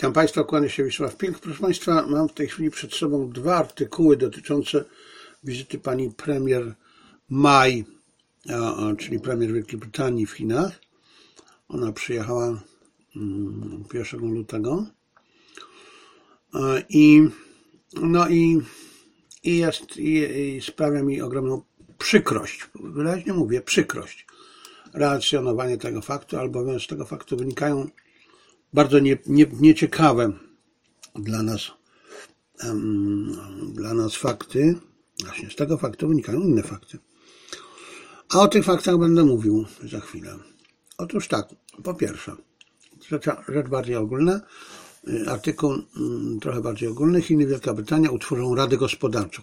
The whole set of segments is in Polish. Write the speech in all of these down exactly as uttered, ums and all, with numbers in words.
Witam Państwa, kłania się Wisław Pink. Proszę Państwa, mam w tej chwili przed sobą dwa artykuły dotyczące wizyty pani premier May, czyli premier Wielkiej Brytanii w Chinach. Ona przyjechała pierwszego lutego i, no i, i, jest, i, i sprawia mi ogromną przykrość, wyraźnie mówię, przykrość relacjonowanie tego faktu, albowiem z tego faktu wynikają bardzo nie, nie, nieciekawe dla nas, um, dla nas fakty. Właśnie z tego faktu wynikają inne fakty. A o tych faktach będę mówił za chwilę. Otóż tak, po pierwsze, rzecz, rzecz bardziej ogólna, artykuł um, trochę bardziej ogólny. Chiny i Wielka Brytania utworzą Radę Gospodarczą.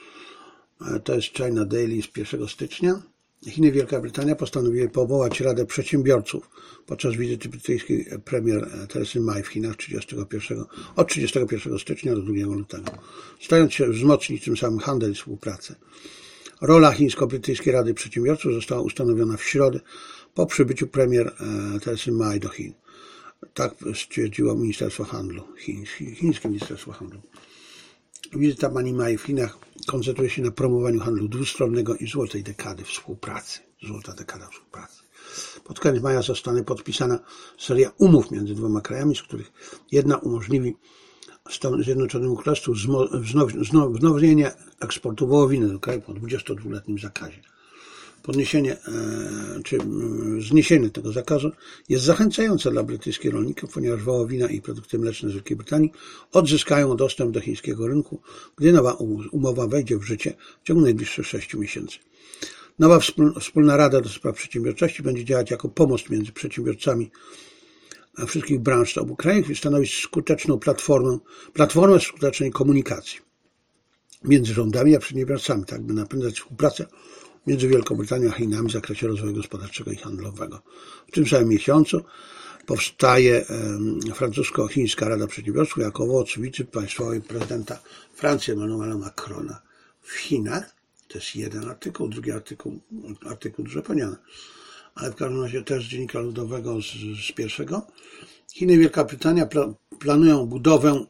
To jest China Daily z pierwszego stycznia. Chiny i Wielka Brytania postanowiły powołać Radę Przedsiębiorców podczas wizyty brytyjskiej premier Teresy May w Chinach trzydziestego pierwszego, od trzydziestego pierwszego stycznia do drugiego lutego, starając się wzmocnić tym samym handel i współpracę. Rola chińsko-brytyjskiej Rady Przedsiębiorców została ustanowiona w środę po przybyciu premier Teresy May do Chin. Tak stwierdziło Ministerstwo Handlu, chińskie Ministerstwo Handlu. Wizyta pani May w Chinach koncentruje się na promowaniu handlu dwustronnego i złotej dekady współpracy. Złota dekada współpracy. Pod koniec maja zostanie podpisana seria umów między dwoma krajami, z których jedna umożliwi Zjednoczonym Królestwu wznowienie eksportu wołowiny do kraju po dwudziestodwuletnim zakazie. Podniesienie czy zniesienie tego zakazu jest zachęcające dla brytyjskich rolników, ponieważ wołowina i produkty mleczne z Wielkiej Brytanii odzyskają dostęp do chińskiego rynku, gdy nowa umowa wejdzie w życie w ciągu najbliższych sześciu miesięcy. Nowa wspólna Rada do spraw przedsiębiorczości będzie działać jako pomost między przedsiębiorcami wszystkich branż obu krajów i stanowić skuteczną platformę, platformę skutecznej komunikacji między rządami a przedsiębiorcami, tak by napędzać współpracę między Wielką Brytanią a Chinami w zakresie rozwoju gospodarczego i handlowego. W tym samym miesiącu powstaje francusko-chińska Rada Przedsiębiorców jako owoc wizyty państwowej prezydenta Francji Emmanuela Macrona w Chinach. To jest jeden artykuł, drugi artykuł, artykuł dużo powiedziane, ale w każdym razie też z Dziennika Ludowego z, z pierwszego. Chiny i Wielka Brytania pla, planują budowę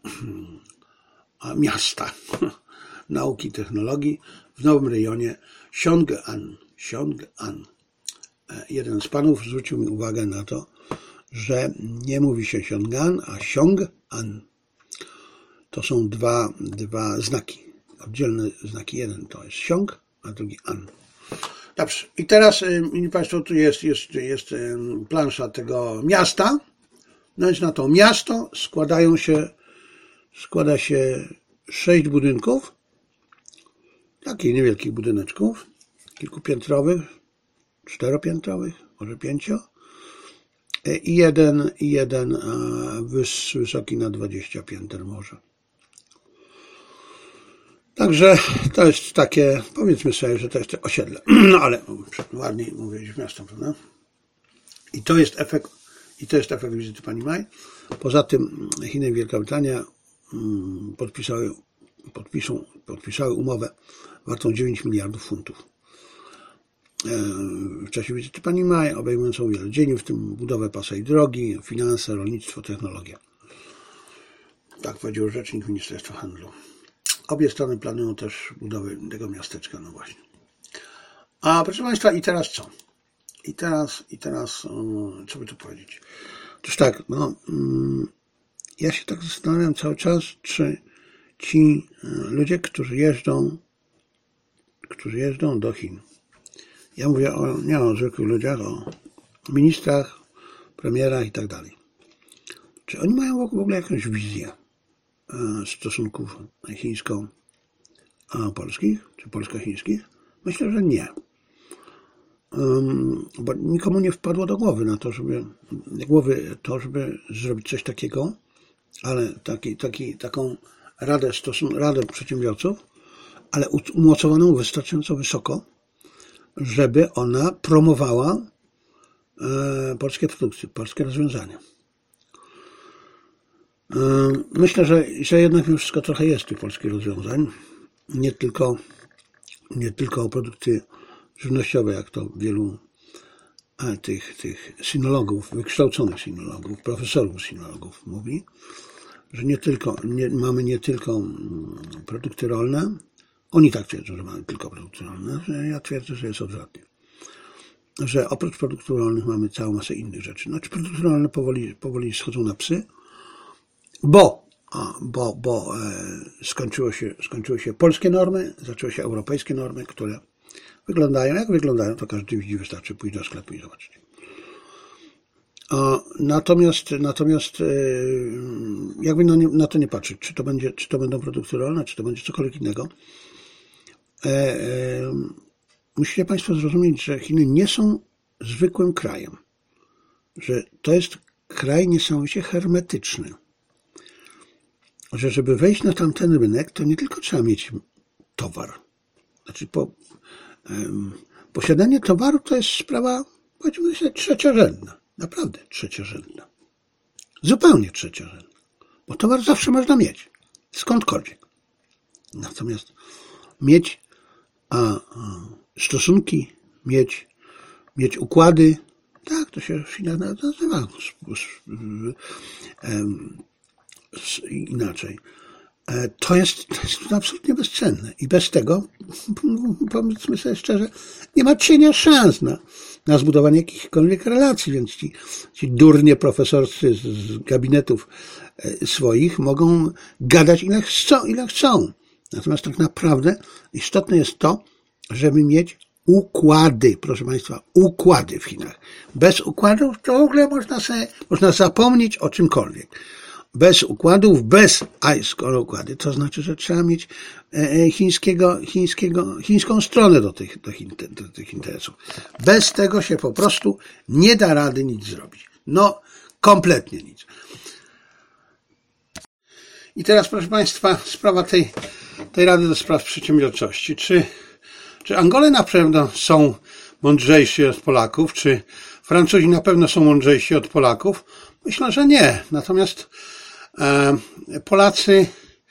miasta nauki i technologii w nowym rejonie Xiong'an. Xiong'an. Jeden z panów zwrócił mi uwagę na to, że nie mówi się Xiong'an, a Xiong'an. To są dwa, dwa znaki, oddzielne znaki. Jeden to jest Xiong, a drugi An. Dobrze. I teraz, mili Państwo, tu jest, jest, jest plansza tego miasta. No więc na to miasto składają się, składa się sześć budynków, takich niewielkich budyneczków, kilkupiętrowych, czteropiętrowych, może pięcio, i jeden, i jeden wys, wysoki na dwadzieścia pięter może. Także to jest takie, powiedzmy sobie, że to jest osiedle, no ale ładniej mówić w miasto, prawda? I to jest efekt, i to jest efekt wizyty pani May. Poza tym Chiny i Wielka Brytania podpisały, podpiszą, podpisały umowę wartą dziewięć miliardów funtów w czasie wizyty pani May, obejmującą wiele dziedzin, w tym budowę pasa i drogi, finanse, rolnictwo, technologię. Tak powiedział rzecznik Ministerstwa Handlu. Obie strony planują też budowę tego miasteczka, no właśnie. A proszę Państwa, i teraz co? I teraz, i teraz, co by tu powiedzieć? Otóż tak, no, ja się tak zastanawiam cały czas, czy ci ludzie, którzy jeżdżą, którzy jeżdżą do Chin, ja mówię o, nie o zwykłych ludziach, o ministrach, premierach i tak dalej. Czy oni mają w ogóle jakąś wizję stosunków chińsko-polskich, czy polsko-chińskich? Myślę, że nie. Bo nikomu nie wpadło do głowy na to, żeby, do głowy to, żeby zrobić coś takiego, ale taki, taki, taką radę, stosun- radę przedsiębiorców, ale umocowaną wystarczająco wysoko, żeby ona promowała e, polskie produkty, polskie rozwiązania. E, myślę, że, że jednak już wszystko trochę jest tych polskich rozwiązań. Nie tylko, nie tylko produkty żywnościowe, jak to wielu e, tych, tych sinologów, wykształconych sinologów, profesorów sinologów mówi, że nie tylko, nie, mamy nie tylko produkty rolne, oni tak twierdzą, że mamy tylko produkty rolne, że ja twierdzę, że jest odwrotnie. Że oprócz produktów rolnych mamy całą masę innych rzeczy. Znaczy produkty rolne powoli, powoli schodzą na psy, bo, a, bo, bo e, skończyło się, skończyły się polskie normy, zaczęły się europejskie normy, które wyglądają, jak wyglądają, to każdy widzi, wystarczy pójść do sklepu i zobaczyć. A, natomiast, natomiast e, jakby na, na to nie patrzeć, czy to będzie, czy to będą produkty rolne, czy to będzie cokolwiek innego, e, e, musicie Państwo zrozumieć, że Chiny nie są zwykłym krajem, że to jest kraj niesamowicie hermetyczny, że żeby wejść na tamten rynek, to nie tylko trzeba mieć towar. Znaczy po, um, posiadanie towaru to jest sprawa, powiedzmy sobie, trzeciorzędna. Naprawdę trzeciorzędna. Zupełnie trzeciorzędna. Bo towar zawsze można mieć. Skądkolwiek. Natomiast mieć a, a, stosunki, mieć, mieć układy, tak, to się w Chinach nazywa inaczej. To jest, to jest absolutnie bezcenne. I bez tego, powiedzmy sobie szczerze, nie ma cienia szans na, na zbudowanie jakichkolwiek relacji, więc ci, ci durnie profesorscy z, z gabinetów swoich mogą gadać ile chcą, ile chcą. Natomiast tak naprawdę istotne jest to, żeby mieć układy, proszę Państwa, układy w Chinach. Bez układów to w ogóle można sobie, można zapomnieć o czymkolwiek. Bez układów, bez, a skoro układy, to znaczy, że trzeba mieć chińskiego, chińskiego, chińską stronę do tych, do, do tych interesów. Bez tego się po prostu nie da rady nic zrobić. No, kompletnie nic. I teraz, proszę Państwa, sprawa tej, tej Rady do Spraw Przedsiębiorczości. Czy, czy Angole na pewno są mądrzejsi od Polaków? Czy Francuzi na pewno są mądrzejsi od Polaków? Myślę, że nie. Natomiast e, Polacy,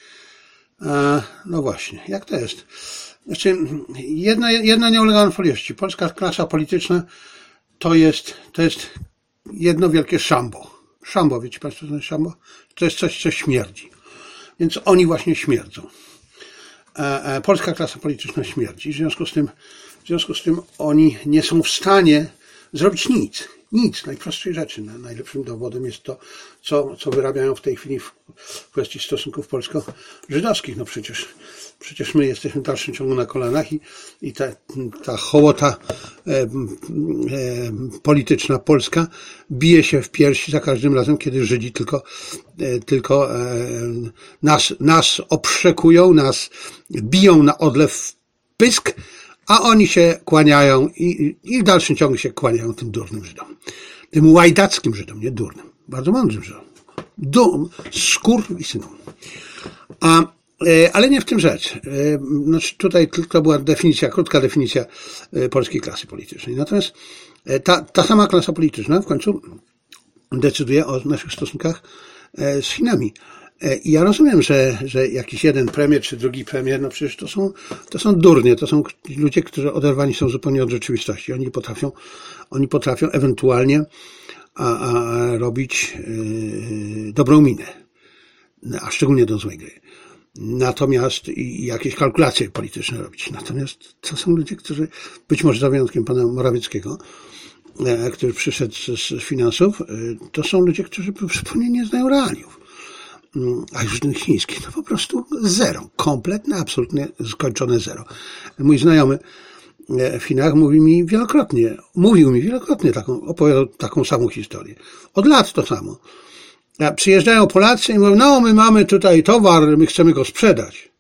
e, no właśnie, jak to jest? Znaczy, jedna, jedna nie ulega wątpliwości. Polska klasa polityczna to jest, to jest jedno wielkie szambo. Szambo, wiecie Państwo, co to jest szambo? To jest coś, co śmierdzi. Więc oni właśnie śmierdzą. E, e, polska klasa polityczna śmierdzi. W związku z tym, w związku z tym oni nie są w stanie zrobić nic. Nic, najprostszej rzeczy. Najlepszym dowodem jest to, co, co wyrabiają w tej chwili w kwestii stosunków polsko-żydowskich. No przecież, przecież my jesteśmy w dalszym ciągu na kolanach i, i ta, ta hołota e, e, polityczna polska bije się w piersi za każdym razem, kiedy Żydzi tylko, e, tylko e, nas, nas obszekują, nas biją na odlew w pysk, a oni się kłaniają i, i w dalszym ciągu się kłaniają tym durnym Żydom. Tym łajdackim Żydom, nie durnym. Bardzo mądrym Żydom. Dum, skurwysynom. A, e, ale nie w tym rzecz. E, znaczy tutaj tylko była definicja, krótka definicja e, polskiej klasy politycznej. Natomiast e, ta, ta sama klasa polityczna w końcu decyduje o naszych stosunkach e, z Chinami. I ja rozumiem, że, że jakiś jeden premier czy drugi premier, no przecież to są, to są durnie, to są ludzie, którzy oderwani są zupełnie od rzeczywistości. Oni potrafią, oni potrafią ewentualnie a, a, robić yy, dobrą minę, a szczególnie do złej gry. Natomiast i jakieś kalkulacje polityczne robić. Natomiast to są ludzie, którzy, być może za wyjątkiem pana Morawieckiego, e, który przyszedł z, z finansów, e, to są ludzie, którzy zupełnie nie znają realiów. A już ten chiński, to po prostu zero. Kompletne, absolutnie skończone zero. Mój znajomy w Chinach mówi mi wielokrotnie, mówił mi wielokrotnie taką, opowiadał taką samą historię. Od lat to samo. A przyjeżdżają Polacy i mówią, no my mamy tutaj towar, my chcemy go sprzedać.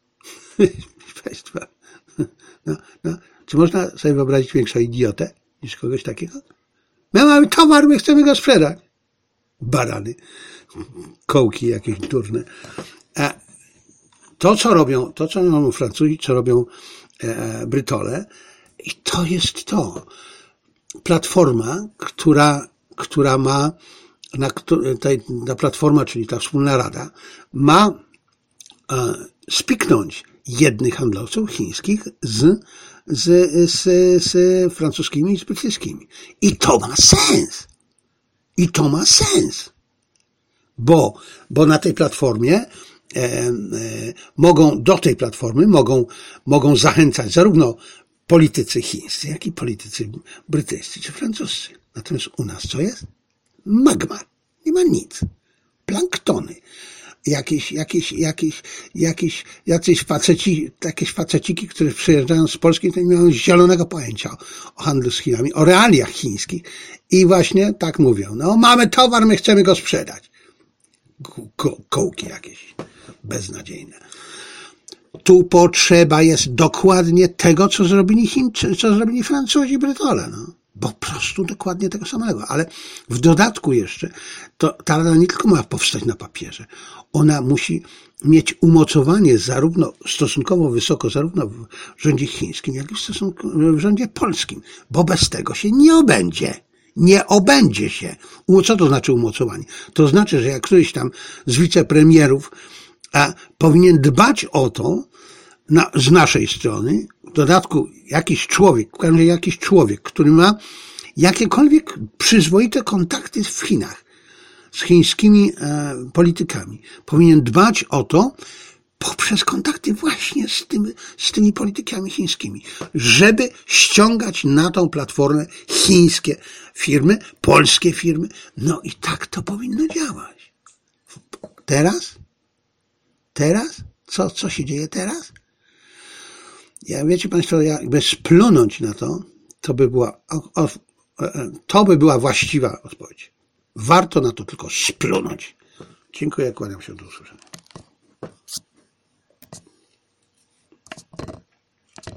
Państwa, no, no, czy można sobie wyobrazić większą idiotę niż kogoś takiego? My mamy towar, my chcemy go sprzedać. Barany. Kołki jakieś durne. A to, co robią, to, co robią Francuzi, co robią e, Brytole, i to jest to. Platforma, która, która ma, na, tej, ta platforma, czyli ta wspólna rada, ma e, spiknąć jednych handlowców chińskich z, z, z, z francuskimi i z brytyjskimi. I to ma sens. I to ma sens. bo, bo na tej platformie e, e, mogą, do tej platformy mogą, mogą zachęcać zarówno politycy chińscy, jak i politycy brytyjscy czy francuscy. Natomiast u nas co jest? Magma. Nie ma nic. Planktony. Jakieś, jakieś, jakieś, jakieś, jacyś faceci, jakieś faceciki, które przyjeżdżają z Polski, to nie mają zielonego pojęcia o handlu z Chinami, o realiach chińskich i właśnie tak mówią, no mamy towar, my chcemy go sprzedać. Ko- kołki jakieś beznadziejne. Tu potrzeba jest dokładnie tego, co zrobili Chińczycy, co zrobili Francuzi, Brytole, no. Bo po prostu dokładnie tego samego. Ale w dodatku jeszcze, to ta rada nie tylko ma powstać na papierze, ona musi mieć umocowanie zarówno stosunkowo wysoko, zarówno w rządzie chińskim, jak i w, stosunku, w rządzie polskim, bo bez tego się nie obędzie. Nie obędzie się. Co to znaczy umocowanie? To znaczy, że jak któryś tam z wicepremierów a, powinien dbać o to, na, z naszej strony, w dodatku jakiś człowiek, w każdym razie jakiś człowiek, który ma jakiekolwiek przyzwoite kontakty w Chinach z chińskimi e, politykami, powinien dbać o to poprzez kontakty właśnie z, tym, z tymi politykami chińskimi, żeby ściągać na tą platformę chińskie firmy, polskie firmy. No i tak to powinno działać. Teraz? Teraz? Co, co się dzieje teraz? Ja, wiecie Państwo, jakby splunąć na to, to by była, o, o, to by była właściwa odpowiedź. Warto na to tylko splunąć. Dziękuję, kłaniam się, do usłyszenia.